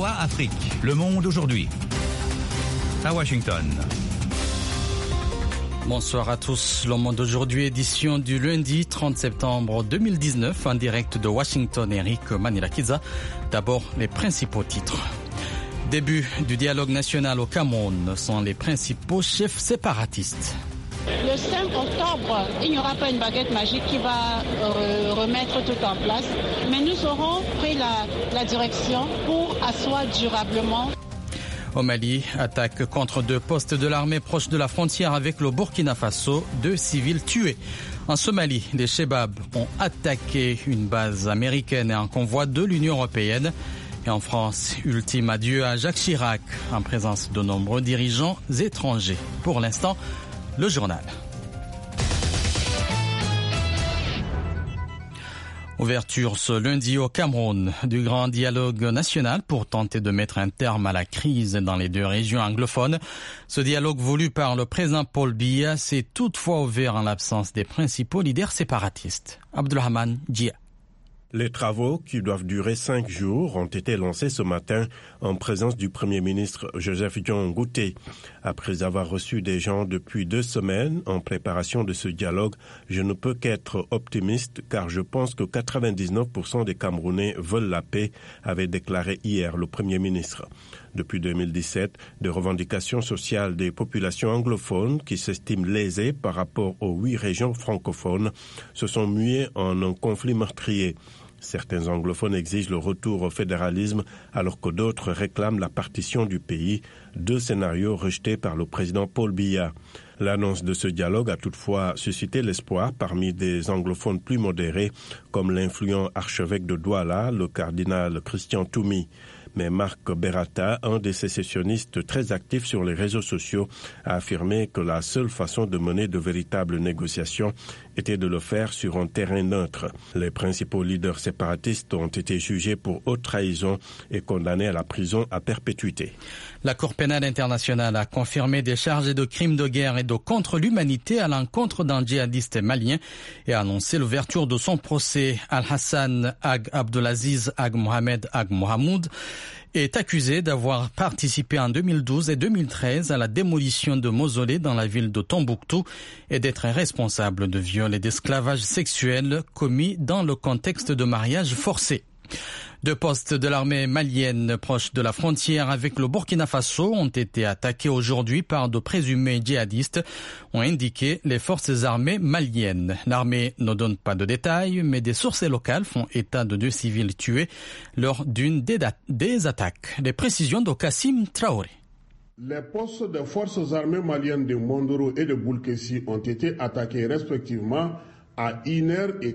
VOA Afrique. Le monde aujourd'hui. À Washington. Bonsoir à tous. Le monde aujourd'hui, édition du lundi 30 septembre 2019, en direct de Washington, Eric Manirakiza. D'abord, les principaux titres. Début du dialogue national au Cameroun sont les principaux chefs séparatistes. Le 5 octobre, il n'y aura pas une baguette magique qui va remettre tout en place, mais nous aurons pris la direction pour asseoir durablement. Au Mali, attaque contre 2 postes de l'armée proches de la frontière avec le Burkina Faso, 2 civils tués. En Somalie, les Chebabs ont attaqué une base américaine et un convoi de l'Union européenne. Et en France, ultime adieu à Jacques Chirac, en présence de nombreux dirigeants étrangers. Pour l'instant, le journal. Ouverture ce lundi au Cameroun du grand dialogue national pour tenter de mettre un terme à la crise dans les 2 régions anglophones. Ce dialogue voulu par le président Paul Biya s'est toutefois ouvert en l'absence des principaux leaders séparatistes. Abdulrahman Djia. Les travaux, qui doivent durer 5 jours, ont été lancés ce matin en présence du Premier ministre Joseph John Ngouté. Après avoir reçu des gens depuis 2 semaines en préparation de ce dialogue, je ne peux qu'être optimiste car je pense que 99% des Camerounais veulent la paix, avait déclaré hier le Premier ministre. Depuis 2017, des revendications sociales des populations anglophones qui s'estiment lésées par rapport aux 8 régions francophones se sont muées en un conflit meurtrier. Certains anglophones exigent le retour au fédéralisme alors que d'autres réclament la partition du pays, 2 scénarios rejetés par le président Paul Biya. L'annonce de ce dialogue a toutefois suscité l'espoir parmi des anglophones plus modérés comme l'influent archevêque de Douala, le cardinal Christian Toumi. Mais Marc Berata, un des sécessionnistes très actifs sur les réseaux sociaux, a affirmé que la seule façon de mener de véritables négociations était de le faire sur un terrain neutre. Les principaux leaders séparatistes ont été jugés pour haute trahison et condamnés à la prison à perpétuité. La Cour pénale internationale a confirmé des charges de crimes de guerre et de contre l'humanité à l'encontre d'un djihadiste malien et a annoncé l'ouverture de son procès. Al-Hassan Ag Abdelaziz Ag Mohamed Ag Mohamoud est accusé d'avoir participé en 2012 et 2013 à la démolition de mausolées dans la ville de Tombouctou et d'être responsable de viols et d'esclavage sexuel commis dans le contexte de mariage forcé. 2 postes de l'armée malienne proches de la frontière avec le Burkina Faso ont été attaqués aujourd'hui par de présumés djihadistes, ont indiqué les forces armées maliennes. L'armée ne donne pas de détails, mais des sources locales font état de 2 civils tués lors d'une des attaques. Les précisions de Kassim Traoré. Les postes des forces armées maliennes de Mondoro et de Boulkessi ont été attaqués respectivement à 1h et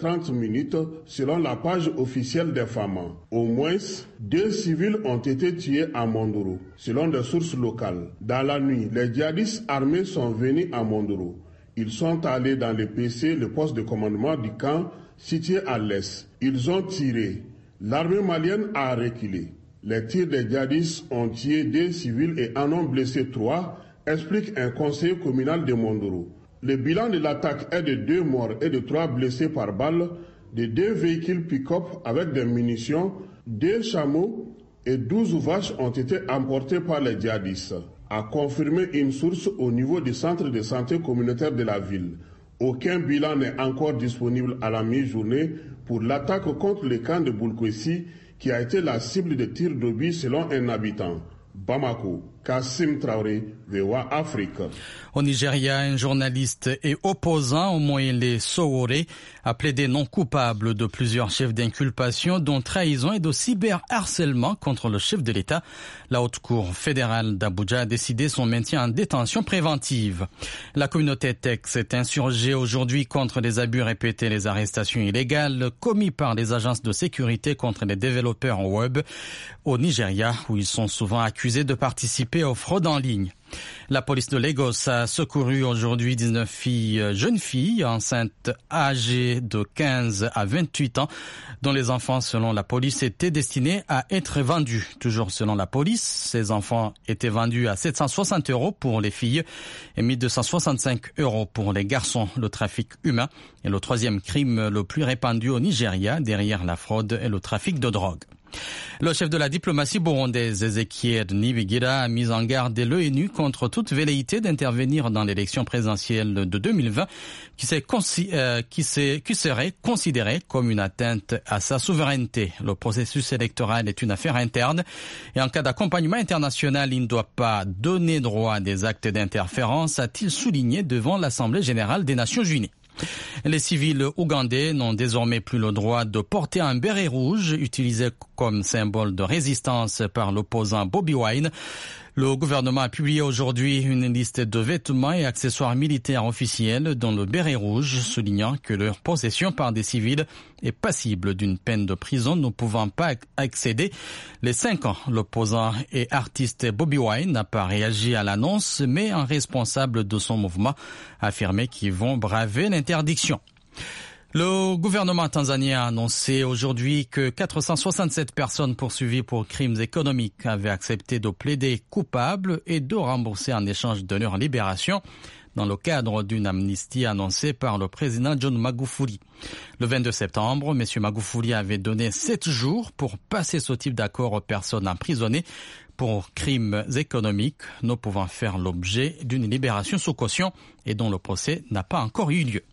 4h30 selon la page officielle des FAMA. Au moins 2 civils ont été tués à Mondoro, selon des sources locales. Dans la nuit, les djihadistes armés sont venus à Mondoro. Ils sont allés dans le PC, le poste de commandement du camp, situé à l'est. Ils ont tiré. L'armée malienne a reculé. Les tirs des djihadistes ont tué 2 civils et en ont blessé 3, explique un conseiller communal de Mondoro. Le bilan de l'attaque est de 2 morts et de 3 blessés par balle, de 2 véhicules pick-up avec des munitions, 2 chameaux et 12 vaches ont été emportés par les djihadistes, a confirmé une source au niveau du centre de santé communautaire de la ville. Aucun bilan n'est encore disponible à la mi-journée pour l'attaque contre le camp de Boulkessi qui a été la cible de tirs d'obus selon un habitant. Bamako, Kassim Traoré, VOA Afrique. Au Nigeria, un journaliste et opposant, Omoyele Sowore, a plaidé non coupable de plusieurs chefs d'inculpation, dont trahison et de cyberharcèlement contre le chef de l'État. La Haute Cour fédérale d'Abuja a décidé son maintien en détention préventive. La communauté tech s'est insurgée aujourd'hui contre les abus répétés et les arrestations illégales commis par les agences de sécurité contre les développeurs web au Nigeria, où ils sont souvent accusés de participer aux fraudes en ligne. La police de Lagos a secouru aujourd'hui 19 jeunes filles enceintes âgées de 15 à 28 ans, dont les enfants, selon la police, étaient destinés à être vendus. Toujours selon la police, ces enfants étaient vendus à 760 € pour les filles et 1265 € pour les garçons. Le trafic humain est le 3e crime le plus répandu au Nigeria, derrière la fraude et le trafic de drogue. Le chef de la diplomatie burundaise, Ezekiel Nibigira, a mis en garde l'ONU contre toute velléité d'intervenir dans l'élection présidentielle de 2020 qui serait considérée comme une atteinte à sa souveraineté. Le processus électoral est une affaire interne et en cas d'accompagnement international, il ne doit pas donner droit à des actes d'interférence, a-t-il souligné devant l'Assemblée générale des Nations unies. Les civils ougandais n'ont désormais plus le droit de porter un béret rouge utilisé comme symbole de résistance par l'opposant Bobi Wine. Le gouvernement a publié aujourd'hui une liste de vêtements et accessoires militaires officiels dont le béret rouge, soulignant que leur possession par des civils est passible d'une peine de prison ne pouvant pas excéder les 5 ans. L'opposant et artiste Bobi Wine n'a pas réagi à l'annonce, mais un responsable de son mouvement a affirmé qu'ils vont braver l'interdiction. Le gouvernement tanzanien a annoncé aujourd'hui que 467 personnes poursuivies pour crimes économiques avaient accepté de plaider coupables et de rembourser en échange de leur libération dans le cadre d'une amnistie annoncée par le président John Magufuli. Le 22 septembre, M. Magufuli avait donné 7 jours pour passer ce type d'accord aux personnes emprisonnées pour crimes économiques ne pouvant faire l'objet d'une libération sous caution et dont le procès n'a pas encore eu lieu.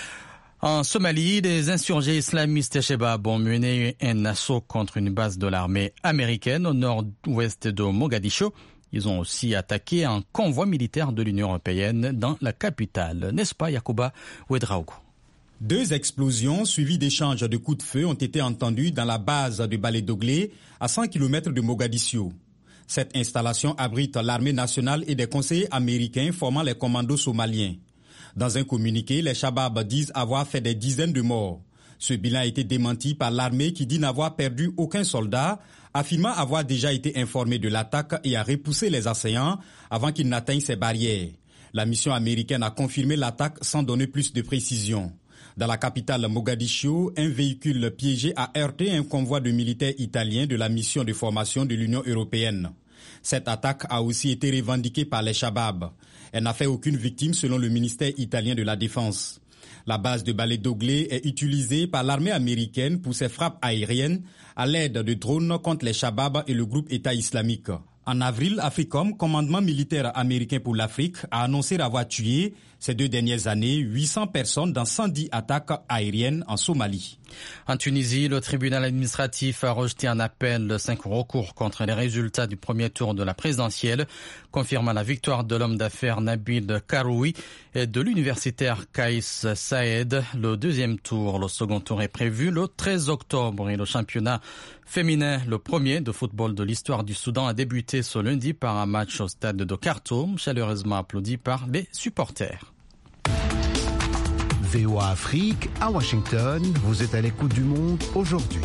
En Somalie, les insurgés islamistes Shebab ont mené un assaut contre une base de l'armée américaine au nord-ouest de Mogadiscio. Ils ont aussi attaqué un convoi militaire de l'Union européenne dans la capitale. N'est-ce pas, Yacouba Ouedraogo? 2 explosions suivies d'échanges de coups de feu ont été entendues dans la base de Baledoglé, à 100 km de Mogadiscio. Cette installation abrite l'armée nationale et des conseillers américains formant les commandos somaliens. Dans un communiqué, les Shabab disent avoir fait des dizaines de morts. Ce bilan a été démenti par l'armée qui dit n'avoir perdu aucun soldat, affirmant avoir déjà été informé de l'attaque et a repoussé les assaillants avant qu'ils n'atteignent ces barrières. La mission américaine a confirmé l'attaque sans donner plus de précision. Dans la capitale Mogadiscio, un véhicule piégé a heurté un convoi de militaires italiens de la mission de formation de l'Union européenne. Cette attaque a aussi été revendiquée par les Shabab. Elle n'a fait aucune victime selon le ministère italien de la Défense. La base de Baledoglé est utilisée par l'armée américaine pour ses frappes aériennes à l'aide de drones contre les Shabab et le groupe État islamique. En avril, AFRICOM, commandement militaire américain pour l'Afrique, a annoncé avoir tué ces 2 dernières années 800 personnes dans 110 attaques aériennes en Somalie. En Tunisie, le tribunal administratif a rejeté un appel de 5 recours contre les résultats du premier tour de la présidentielle, confirmant la victoire de l'homme d'affaires Nabil Karoui et de l'universitaire Kaïs Saïed. Le deuxième tour, le second tour est prévu le 13 octobre et le championnat féminin, le premier de football de l'histoire du Soudan, a débuté ce lundi par un match au stade de Khartoum, chaleureusement applaudi par les supporters. VOA Afrique, à Washington, vous êtes à l'écoute du monde aujourd'hui.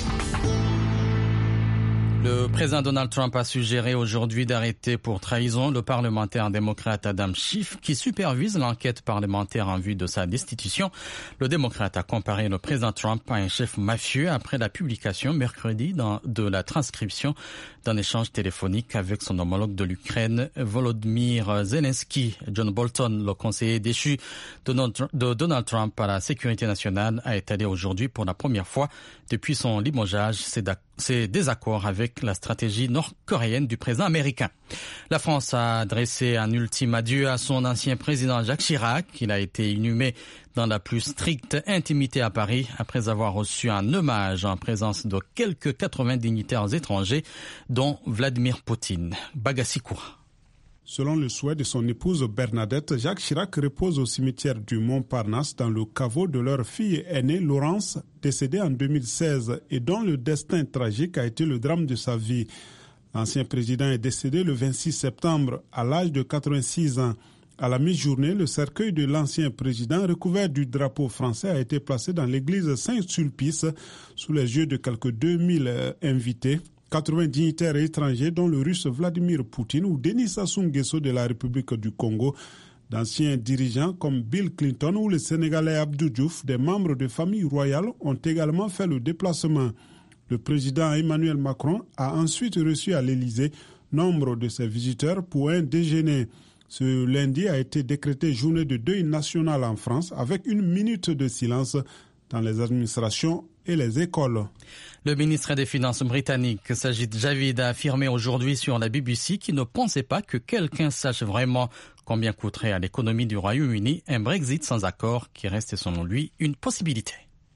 Le président Donald Trump a suggéré aujourd'hui d'arrêter pour trahison le parlementaire démocrate Adam Schiff qui supervise l'enquête parlementaire en vue de sa destitution. Le démocrate a comparé le président Trump à un chef mafieux après la publication mercredi de la transcription d'un échange téléphonique avec son homologue de l'Ukraine, Volodymyr Zelensky. John Bolton, le conseiller déchu de Donald Trump à la sécurité nationale, a étalé aujourd'hui pour la première fois depuis son limogeage ses désaccords avec la stratégie nord-coréenne du président américain. La France a adressé un ultime adieu à son ancien président Jacques Chirac. Il a été inhumé dans la plus stricte intimité à Paris après avoir reçu un hommage en présence de quelques 80 dignitaires étrangers, dont Vladimir Poutine. Bagassikoura. Selon le souhait de son épouse Bernadette, Jacques Chirac repose au cimetière du Montparnasse dans le caveau de leur fille aînée Laurence, décédée en 2016 et dont le destin tragique a été le drame de sa vie. L'ancien président est décédé le 26 septembre à l'âge de 86 ans. À la mi-journée, le cercueil de l'ancien président recouvert du drapeau français a été placé dans l'église Saint-Sulpice sous les yeux de quelques 2000 invités. 80 dignitaires étrangers dont le russe Vladimir Poutine ou Denis Sassou Nguesso de la République du Congo, d'anciens dirigeants comme Bill Clinton ou le Sénégalais Abdou Diouf, des membres de familles royales ont également fait le déplacement. Le président Emmanuel Macron a ensuite reçu à l'Élysée nombre de ses visiteurs pour un déjeuner. Ce lundi a été décrété journée de deuil national en France avec 1 minute de silence dans les administrations et les écoles. Le ministre des Finances britannique, Sajid Javid, a affirmé aujourd'hui sur la BBC qu'il ne pensait pas que quelqu'un sache vraiment combien coûterait à l'économie du Royaume-Uni un Brexit sans accord qui reste selon lui une possibilité.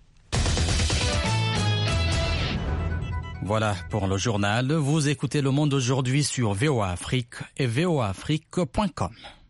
Voilà pour le journal. Vous écoutez Le Monde aujourd'hui sur VOA Afrique et voaafrique.com.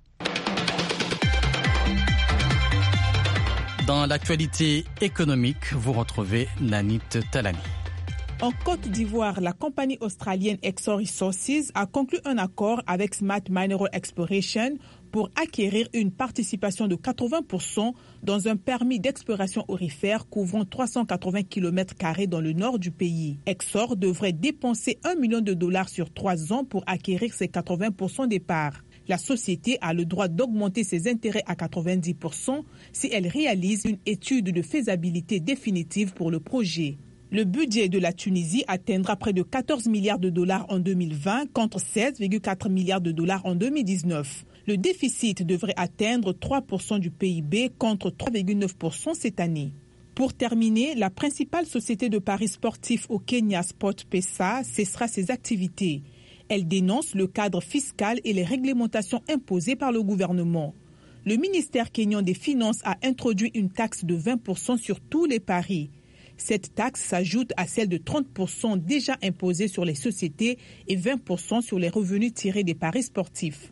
Dans l'actualité économique, vous retrouvez Nanit Talani. En Côte d'Ivoire, la compagnie australienne Exor Resources a conclu un accord avec Smart Mineral Exploration pour acquérir une participation de 80% dans un permis d'exploration aurifère couvrant 380 km² dans le nord du pays. Exor devrait dépenser $1 million sur 3 ans pour acquérir ses 80% des parts. La société a le droit d'augmenter ses intérêts à 90% si elle réalise une étude de faisabilité définitive pour le projet. Le budget de la Tunisie atteindra près de $14 milliards en 2020 contre $16,4 milliards en 2019. Le déficit devrait atteindre 3% du PIB contre 3,9% cette année. Pour terminer, la principale société de paris sportifs au Kenya, SportPesa, cessera ses activités. Elle dénonce le cadre fiscal et les réglementations imposées par le gouvernement. Le ministère kényan des Finances a introduit une taxe de 20% sur tous les paris. Cette taxe s'ajoute à celle de 30% déjà imposée sur les sociétés et 20% sur les revenus tirés des paris sportifs.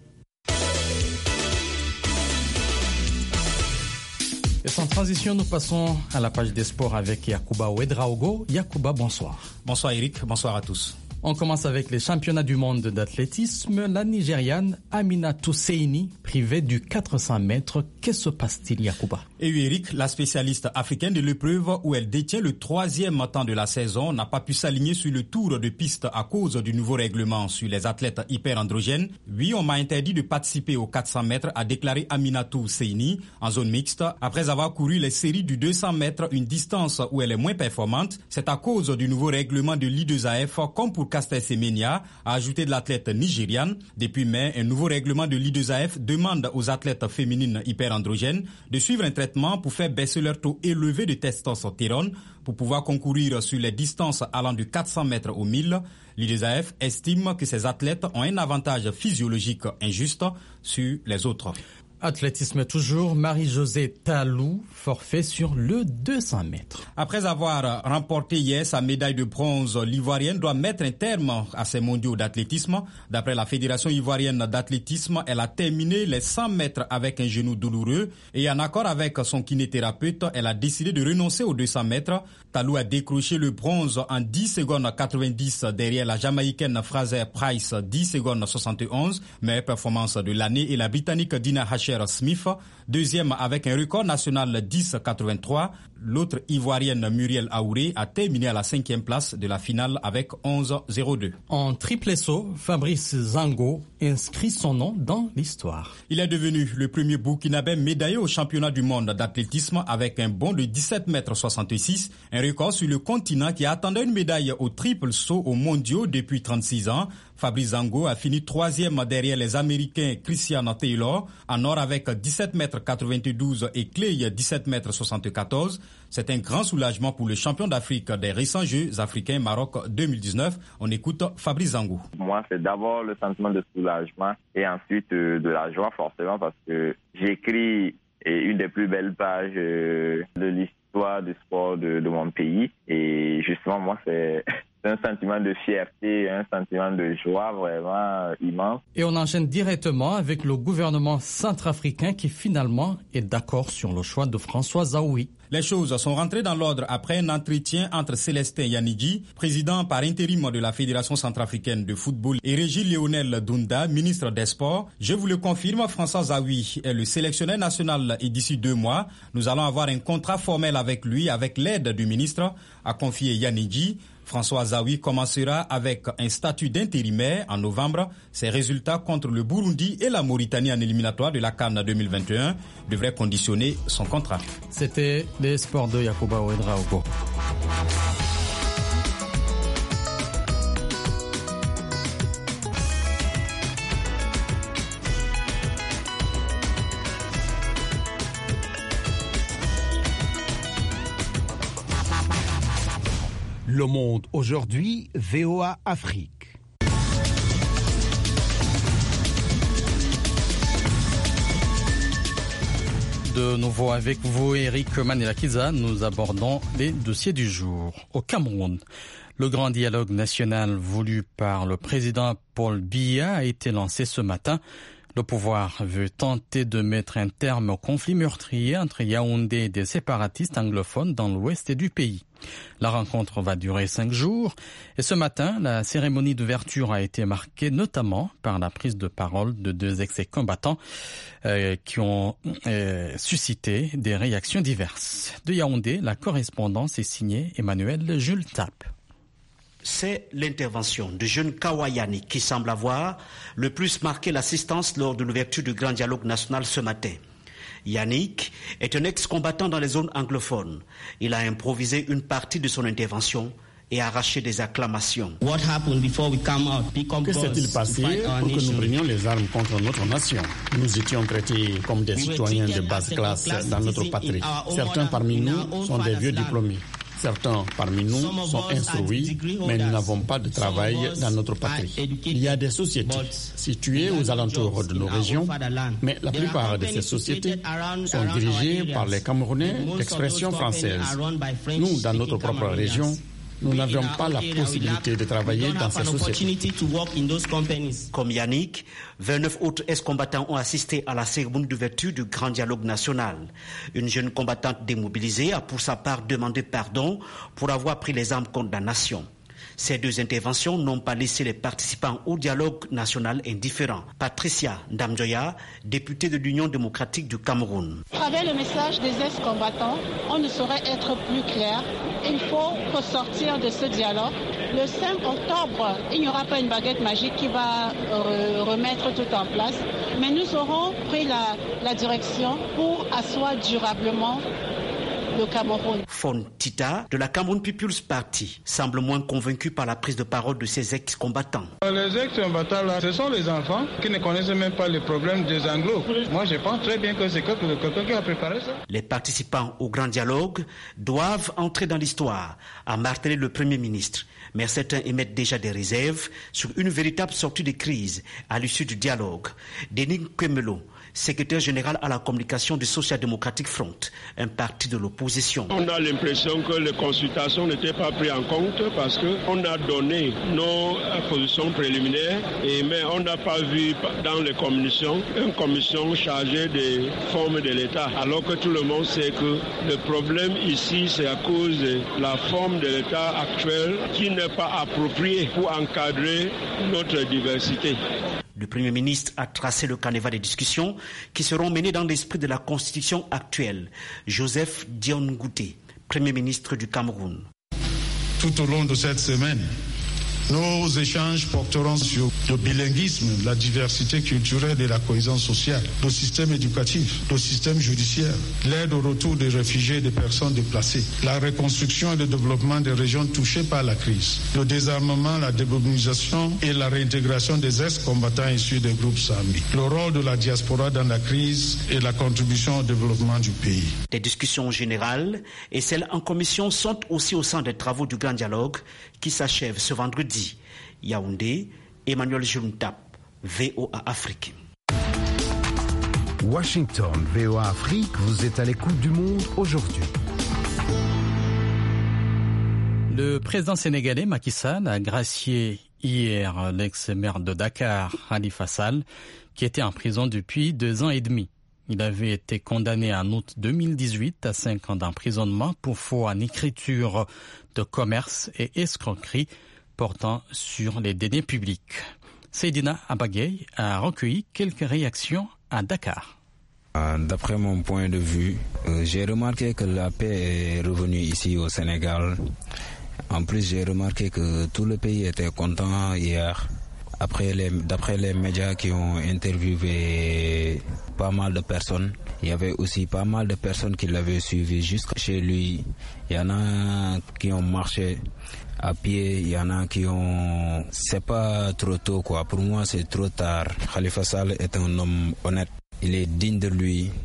Et sans transition, nous passons à la page des sports avec Yacouba Ouedraogo. Yacouba, bonsoir. Bonsoir Eric, bonsoir à tous. On commence avec les championnats du monde d'athlétisme. La Nigériane Aminatou Seini, privée du 400 mètres. Que se passe-t-il, Yacouba? Et oui, Eric, la spécialiste africaine de l'épreuve où elle détient le 3e temps de la saison, n'a pas pu s'aligner sur le tour de piste à cause du nouveau règlement sur les athlètes hyperandrogènes. Oui, on m'a interdit de participer aux 400 mètres, a déclaré Aminatou Seini en zone mixte. Après avoir couru les séries du 200 mètres, une distance où elle est moins performante, c'est à cause du nouveau règlement de l'I2AF, comme pour Caster Semenya, a ajouté de l'athlète nigériane. Depuis mai, un nouveau règlement de l'I2AF demande aux athlètes féminines hyperandrogènes de suivre un traitement pour faire baisser leur taux élevé de testostérone pour pouvoir concourir sur les distances allant de 400 mètres au 1000. L'I2AF estime que ces athlètes ont un avantage physiologique injuste sur les autres. Athlétisme toujours, Marie-Josée Talou, forfait sur le 200 mètres. Après avoir remporté hier sa médaille de bronze, l'Ivoirienne doit mettre un terme à ces mondiaux d'athlétisme. D'après la Fédération ivoirienne d'athlétisme, elle a terminé les 100 mètres avec un genou douloureux et en accord avec son kinésithérapeute, elle a décidé de renoncer aux 200 mètres. Talou a décroché le bronze en 10 secondes 90 derrière la Jamaïcaine Fraser Price 10 secondes 71, meilleure performance de l'année, et la Britannique Dina Asher-Smith, deuxième avec un record national 10,83. L'autre Ivoirienne Muriel Aouré a terminé à la 5e place de la finale avec 11,02. En triple saut, Fabrice Zango inscrit son nom dans l'histoire. Il est devenu le premier Burkinabé médaillé au championnat du monde d'athlétisme avec un bond de 17,66 m, un record sur le continent qui attendait une médaille au triple saut aux mondiaux depuis 36 ans. Fabrice Zango a fini 3e derrière les Américains Christian Taylor en or avec 17,92 m et Clay 17,74 m. C'est un grand soulagement pour le champion d'Afrique des récents Jeux africains Maroc 2019. On écoute Fabrice Zango. Moi, c'est d'abord le sentiment de soulagement et ensuite de la joie forcément parce que j'écris une des plus belles pages de l'histoire du sport de mon pays. Et justement, moi, c'est un sentiment de fierté, un sentiment de joie vraiment immense. Et on enchaîne directement avec le gouvernement centrafricain qui finalement est d'accord sur le choix de François Zahoui. Les choses sont rentrées dans l'ordre après un entretien entre Célestin Yanidji, président par intérim de la Fédération centrafricaine de football, et Régis Lionel Dunda, ministre des Sports. Je vous le confirme, François Zahoui est le sélectionneur national et d'ici 2 mois, nous allons avoir un contrat formel avec lui, avec l'aide du ministre, a confié Yanidji. François Zahoui commencera avec un statut d'intérimaire en novembre. Ses résultats contre le Burundi et la Mauritanie en éliminatoire de la CAN 2021 devraient conditionner son contrat. C'était les sports de Yacouba Ouedraogo. Le Monde aujourd'hui, VOA Afrique. De nouveau avec vous, Eric Manelakiza, nous abordons les dossiers du jour. Au Cameroun, le grand dialogue national voulu par le président Paul Biya a été lancé ce matin. Le pouvoir veut tenter de mettre un terme au conflit meurtrier entre Yaoundé et des séparatistes anglophones dans l'ouest du pays. La rencontre va durer 5 jours et ce matin, la cérémonie d'ouverture a été marquée notamment par la prise de parole de 2 ex-combattants qui ont suscité des réactions diverses. De Yaoundé, la correspondance est signée Emmanuel Jules Tapp. C'est l'intervention de jeune Kawa Yannick qui semble avoir le plus marqué l'assistance lors de l'ouverture du grand dialogue national ce matin. Yannick est un ex-combattant dans les zones anglophones. Il a improvisé une partie de son intervention et arraché des acclamations. Que s'est-il passé pour que nous prenions les armes contre notre nation? Nous étions traités comme des citoyens de basse classe dans notre patrie. Certains parmi nous sont des vieux diplômés. Certains parmi nous sont instruits, mais nous n'avons pas de travail dans notre patrie. Il y a des sociétés situées aux alentours de nos régions, mais la plupart de ces sociétés sont dirigées par les Camerounais d'expression française. Nous, dans notre propre région, nous n'avions pas la possibilité de travailler dans ces sociétés. Comme Yannick, 29 autres ex-combattants ont assisté à la cérémonie d'ouverture du grand dialogue national. Une jeune combattante démobilisée a pour sa part demandé pardon pour avoir pris les armes contre la nation. Ces 2 interventions n'ont pas laissé les participants au dialogue national indifférents. Patricia Ndamjoya, députée de l'Union démocratique du Cameroun. À travers le message des ex-combattants, on ne saurait être plus clair. Il faut ressortir de ce dialogue. Le 5 octobre, il n'y aura pas une baguette magique qui va remettre tout en place, mais nous aurons pris la direction pour asseoir durablement le Cameroun. Fontita, de la Cameroun People's Party, semble moins convaincu par la prise de parole de ses ex-combattants. Les ex-combattants, là, ce sont les enfants qui ne connaissent même pas les problèmes des Anglos. Moi, je pense très bien que c'est quelqu'un qui a préparé ça. Les participants au grand dialogue doivent entrer dans l'histoire, a martelé le Premier ministre. Mais certains émettent déjà des réserves sur une véritable sortie de crise à l'issue du dialogue. Denis Kwemelo, secrétaire général à la communication du Social Democratic Front, un parti de l'opposition. On a l'impression que les consultations n'étaient pas prises en compte parce qu'on a donné nos positions préliminaires, mais on n'a pas vu dans les commissions une commission chargée des formes de l'État. Alors que tout le monde sait que le problème ici, c'est à cause de la forme de l'État actuelle qui n'est pas appropriée pour encadrer notre diversité. Le Premier ministre a tracé le canevas des discussions qui seront menées dans l'esprit de la Constitution actuelle. Joseph Dion Ngouté, Premier ministre du Cameroun. Tout au long de cette semaine, nos échanges porteront sur le bilinguisme, la diversité culturelle et la cohésion sociale, le système éducatif, le système judiciaire, l'aide au retour des réfugiés et des personnes déplacées, la reconstruction et le développement des régions touchées par la crise, le désarmement, la démobilisation et la réintégration des ex-combattants issus des groupes armés, le rôle de la diaspora dans la crise et la contribution au développement du pays. Les discussions générales et celles en commission sont aussi au centre des travaux du grand dialogue qui s'achève ce vendredi. Yaoundé, Emmanuel Jules Tapp, VOA Afrique. Washington, VOA Afrique, vous êtes à l'écoute du monde aujourd'hui. Le président sénégalais Macky Sall a gracié hier l'ex-maire de Dakar, Khalifa Sall, qui était en prison depuis 2 ans et demi. Il avait été condamné en août 2018 à 5 ans d'emprisonnement pour faux en écriture de commerce et escroquerie portant sur les deniers publics. Seydina Abagay a recueilli quelques réactions à Dakar. D'après mon point de vue, j'ai remarqué que la paix est revenue ici au Sénégal. En plus, j'ai remarqué que tout le pays était content hier. D'après les médias qui ont interviewé pas mal de personnes, il y avait aussi pas mal de personnes qui l'avaient suivi jusqu'à chez lui. Il y en a qui ont marché à pied, il y en a qui ont... C'est pas trop tôt quoi, pour moi c'est trop tard. Khalifa Sall est un homme honnête, il est digne de lui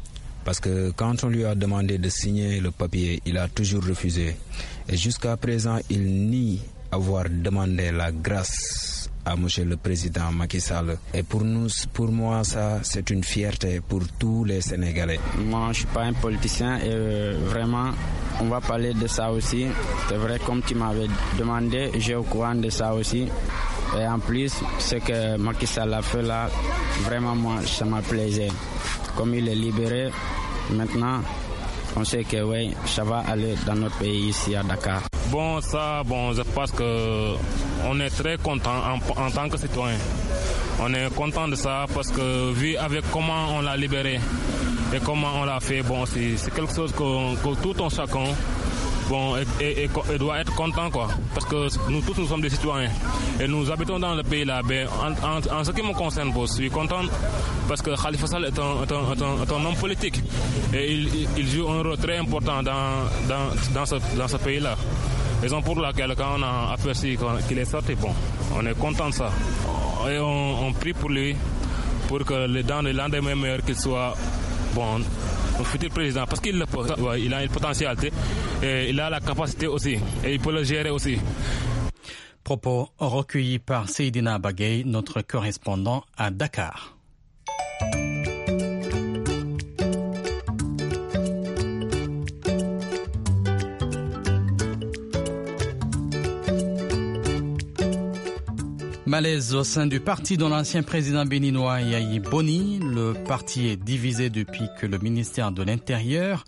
Parce que quand on lui a demandé de signer le papier, il a toujours refusé. Et jusqu'à présent, il nie avoir demandé la grâce à monsieur le président Macky Sall. Et pour moi, ça, c'est une fierté pour tous les Sénégalais. Moi, je ne suis pas un politicien et vraiment, on va parler de ça aussi. C'est vrai, comme tu m'avais demandé, j'ai au courant de ça aussi. Et en plus, ce que Macky Sall a fait là, vraiment, moi, ça m'a plaisé. Comme il est libéré, maintenant, on sait que oui, ça va aller dans notre pays ici à Dakar. Je pense qu'on est très content en tant que citoyen. On est content de ça parce que vu avec comment on l'a libéré et comment on l'a fait, c'est quelque chose que tout un chacun et doit être content, quoi. Parce que nous tous, nous sommes des citoyens et nous habitons dans le pays là. En ce qui me concerne, je suis content parce que Khalifa Sall est un homme politique et il joue un rôle très important dans ce pays là. Raison pour laquelle quand on a aperçu qu'il est sorti, on est content de ça. Et on prie pour lui, pour que dans les lendemains meilleurs qu'il soit un futur président, parce qu'il il a une potentialité et il a la capacité aussi et il peut le gérer aussi. Propos recueillis par Seydina Bagay, notre correspondant à Dakar. Malaise au sein du parti de l'ancien président béninois Yayi Boni. Le parti est divisé depuis que le ministère de l'Intérieur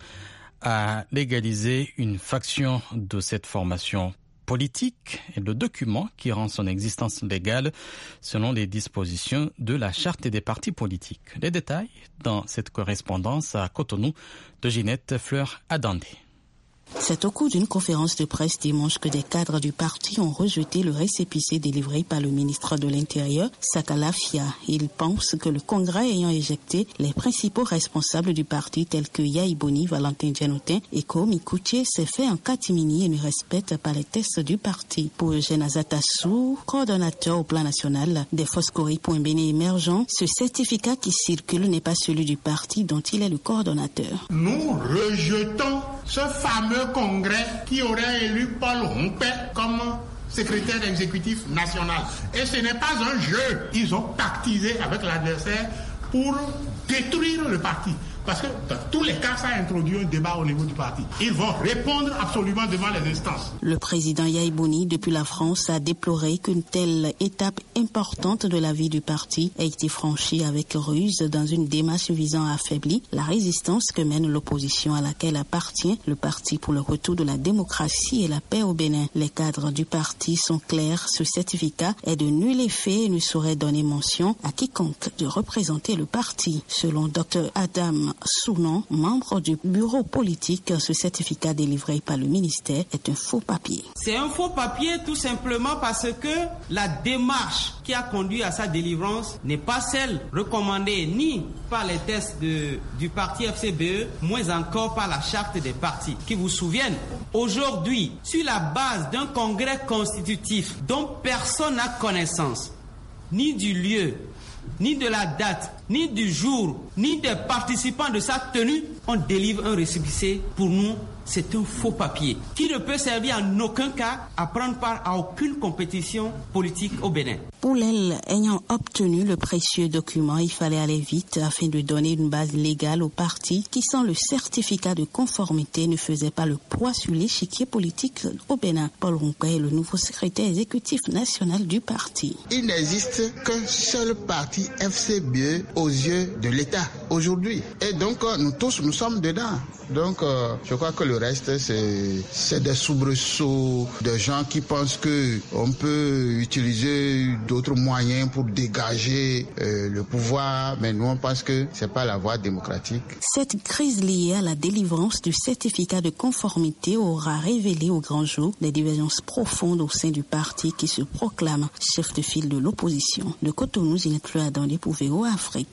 a légalisé une faction de cette formation politique et le document qui rend son existence légale selon les dispositions de la charte des partis politiques. Les détails dans cette correspondance à Cotonou de Ginette Fleur-Adandé. C'est au cours d'une conférence de presse dimanche que des cadres du parti ont rejeté le récépissé délivré par le ministre de l'Intérieur, Sakala Fia. Ils pensent que le Congrès ayant éjecté les principaux responsables du parti tels que Yayi Boni, Valentin Djanotin et Komi Koutié s'est fait en catimini et ne respecte pas les tests du parti. Pour Eugène Azatassou, coordonnateur au plan national des Foscori pour un Bénin émergent, ce certificat qui circule n'est pas celui du parti dont il est le coordonnateur. Nous rejetons ce fameux congrès qui aurait élu Paul Rompé comme secrétaire exécutif national. Et ce n'est pas un jeu. Ils ont pactisé avec l'adversaire pour détruire le parti. Parce que dans tous les cas, ça a introduit un débat au niveau du parti. Ils vont répondre absolument devant les instances. Le président Yayi Boni, depuis la France, a déploré qu'une telle étape importante de la vie du parti ait été franchie avec ruse dans une démarche visant à affaiblir la résistance que mène l'opposition à laquelle appartient le Parti pour le retour de la démocratie et la paix au Bénin. Les cadres du parti sont clairs. Ce certificat est de nul effet et ne saurait donner mention à quiconque de représenter le parti. Selon Dr Adam Sounon, membre du bureau politique, ce certificat délivré par le ministère est un faux papier. C'est un faux papier tout simplement parce que la démarche qui a conduit à sa délivrance n'est pas celle recommandée ni par les tests du parti FCBE, moins encore par la charte des partis. Qui vous souviennent, aujourd'hui, sur la base d'un congrès constitutif dont personne n'a connaissance, ni du lieu, ni de la date, ni du jour, ni des participants de sa tenue, on délivre un récépissé. Pour nous, c'est un faux papier qui ne peut servir en aucun cas à prendre part à aucune compétition politique au Bénin. Pour elle, ayant obtenu le précieux document, il fallait aller vite afin de donner une base légale au parti qui, sans le certificat de conformité, ne faisait pas le poids sur l'échiquier politique au Bénin. Paul Rompé est le nouveau secrétaire exécutif national du parti. Il n'existe qu'un seul parti FCBE aux yeux de l'État aujourd'hui. Et donc, nous tous, nous sommes dedans. Donc, je crois que le reste, c'est des soubresauts, de gens qui pensent qu'on peut utiliser d'autres moyens pour dégager le pouvoir, mais nous, on pense que c'est pas la voie démocratique. Cette crise liée à la délivrance du certificat de conformité aura révélé au grand jour des divergences profondes au sein du parti qui se proclame chef de file de l'opposition. De Cotonou, Ginette Fleur-Adandé pour VOA Afrique.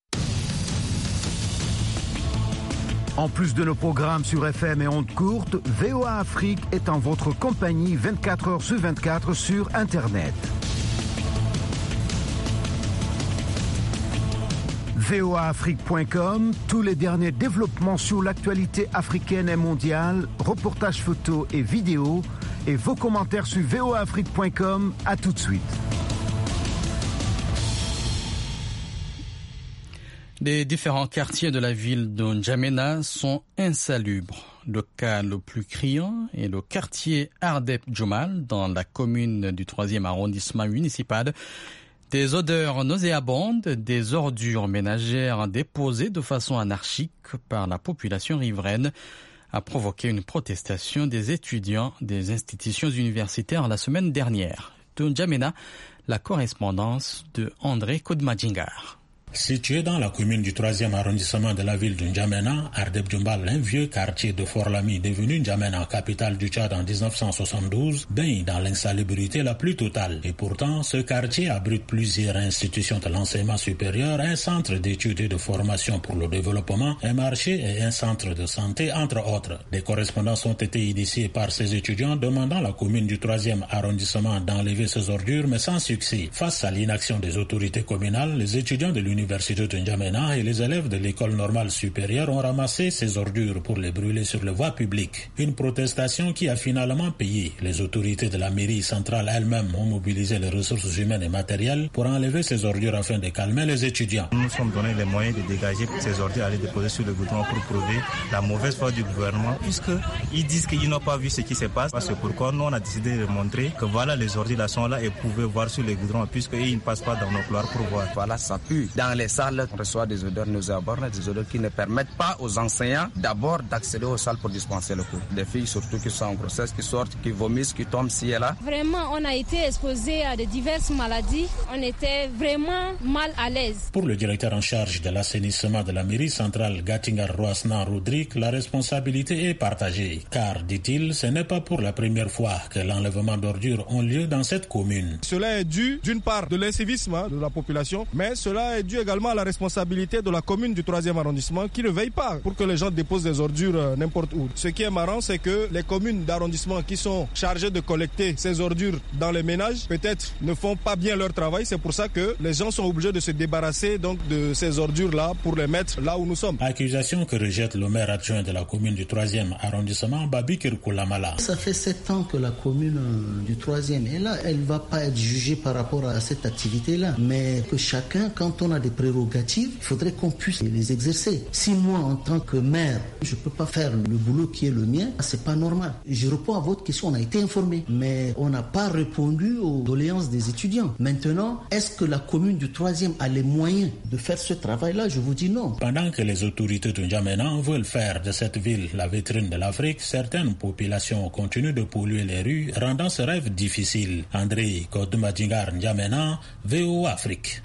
En plus de nos programmes sur FM et ondes courtes, VOA Afrique est en votre compagnie 24 heures sur 24 sur Internet. voaafrique.com, tous les derniers développements sur l'actualité africaine et mondiale, reportages photos et vidéos, et vos commentaires sur voaafrique.com. À tout de suite. Les différents quartiers de la ville de N'Djamena sont insalubres. Le cas le plus criant est le quartier Ardep Djomal, dans la commune du 3e arrondissement municipal. Des odeurs nauséabondes, des ordures ménagères déposées de façon anarchique par la population riveraine a provoqué une protestation des étudiants des institutions universitaires la semaine dernière. De N'Djamena, la correspondance de André Kodmadjingar. Situé dans la commune du 3e arrondissement de la ville de N'Djamena, Ardep Djomal, un vieux quartier de Fort-Lamy devenu N'Djamena, capitale du Tchad en 1972, baigne dans l'insalubrité la plus totale. Et pourtant, ce quartier abrite plusieurs institutions de l'enseignement supérieur, un centre d'études et de formation pour le développement, un marché et un centre de santé, entre autres. Des correspondances ont été initiées par ces étudiants demandant à la commune du 3e arrondissement d'enlever ces ordures, mais sans succès. Face à l'inaction des autorités communales, les étudiants de l'université de N'Djamena et les élèves de l'école normale supérieure ont ramassé ces ordures pour les brûler sur les voies publiques. Une protestation qui a finalement payé. Les autorités de la mairie centrale elles-mêmes ont mobilisé les ressources humaines et matérielles pour enlever ces ordures afin de calmer les étudiants. Nous nous sommes donné les moyens de dégager ces ordures, aller déposer sur le goudron pour prouver la mauvaise foi du gouvernement, puisqu'ils disent qu'ils n'ont pas vu ce qui se passe. C'est pourquoi nous on a décidé de montrer que voilà, les ordures là sont là et vous pouvez voir sur les goudrons, puisqu'ils ne passent pas dans nos couloirs pour voir. Voilà, ça pue. Dans les salles, on reçoit des odeurs nauséabondes, des odeurs qui ne permettent pas aux enseignants d'abord d'accéder aux salles pour dispenser le cours. Des filles surtout qui sont en grossesse, qui sortent, qui vomissent, qui tombent ci et là. Vraiment, on a été exposés à de diverses maladies. On était vraiment mal à l'aise. Pour le directeur en charge de l'assainissement de la mairie centrale, Gatingar Roasnan Rodrigue, la responsabilité est partagée. Car, dit-il, ce n'est pas pour la première fois que l'enlèvement d'ordures ont lieu dans cette commune. Cela est dû d'une part de l'incivisme de la population, mais cela est dû également à la responsabilité de la commune du 3e arrondissement qui ne veille pas pour que les gens déposent des ordures n'importe où. Ce qui est marrant, c'est que les communes d'arrondissement qui sont chargées de collecter ces ordures dans les ménages, peut-être ne font pas bien leur travail. C'est pour ça que les gens sont obligés de se débarrasser donc de ces ordures-là pour les mettre là où nous sommes. Accusation que rejette le maire adjoint de la commune du 3e arrondissement, Babi Kirkoulamala. Ça fait 7 ans que la commune du 3e est là. Elle ne va pas être jugée par rapport à cette activité-là. Mais que chacun, quand on a des prérogatives, il faudrait qu'on puisse les exercer. Si moi, en tant que maire, je ne peux pas faire le boulot qui est le mien, c'est pas normal. Je réponds à votre question, on a été informé, mais on n'a pas répondu aux doléances des étudiants. Maintenant, est-ce que la commune du 3e a les moyens de faire ce travail-là? Je vous dis non. Pendant que les autorités de N'Djamena veulent faire de cette ville la vitrine de l'Afrique, certaines populations continuent de polluer les rues, rendant ce rêve difficile. André Kodmadjingar, N'Djamena, VOA Afrique.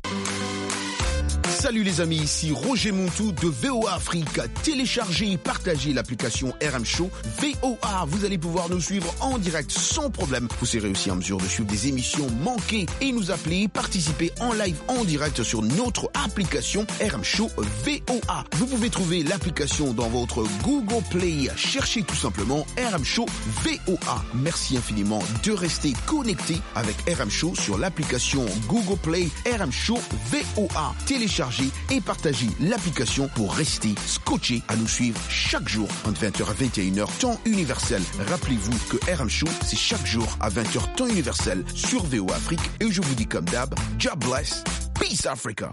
Salut les amis, ici Roger Montou de VOA Afrique. Téléchargez et partagez l'application RM Show VOA. Vous allez pouvoir nous suivre en direct sans problème. Vous serez aussi en mesure de suivre des émissions manquées et nous appeler, participer en live en direct sur notre application RM Show VOA. Vous pouvez trouver l'application dans votre Google Play. Cherchez tout simplement RM Show VOA. Merci infiniment de rester connecté avec RM Show sur l'application Google Play RM Show VOA. Téléchargez et partagez l'application pour rester scotché à nous suivre chaque jour entre 20h à 21h temps universel. Rappelez-vous que RM Show, c'est chaque jour à 20h temps universel sur VOA Afrique. Et je vous dis comme d'hab, God bless, peace Africa.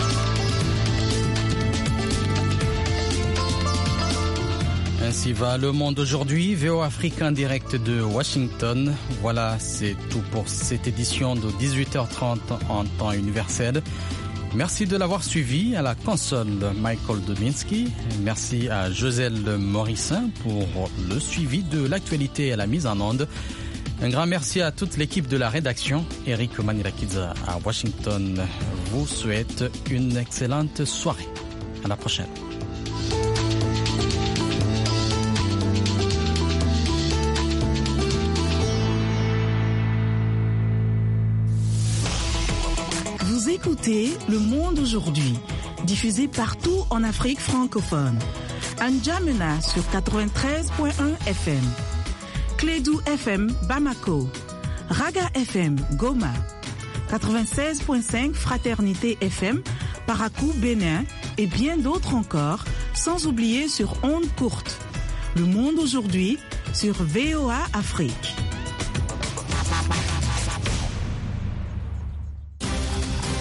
Ainsi va le monde aujourd'hui. VOA Afrique en direct de Washington. Voilà, c'est tout pour cette édition de 18h30 en temps universel. Merci de l'avoir suivi. À la console, Michael Dominski. Merci à Joselle Morissin pour le suivi de l'actualité et la mise en onde. Un grand merci à toute l'équipe de la rédaction. Eric Manirakidza à Washington vous souhaite une excellente soirée. À la prochaine. Écoutez Le Monde aujourd'hui, diffusé partout en Afrique francophone. À N'Djamena sur 93.1 FM, Clédou FM Bamako, Raga FM Goma, 96.5 Fraternité FM Parakou, Bénin et bien d'autres encore, sans oublier sur ondes courtes. Le monde aujourd'hui sur VOA Afrique.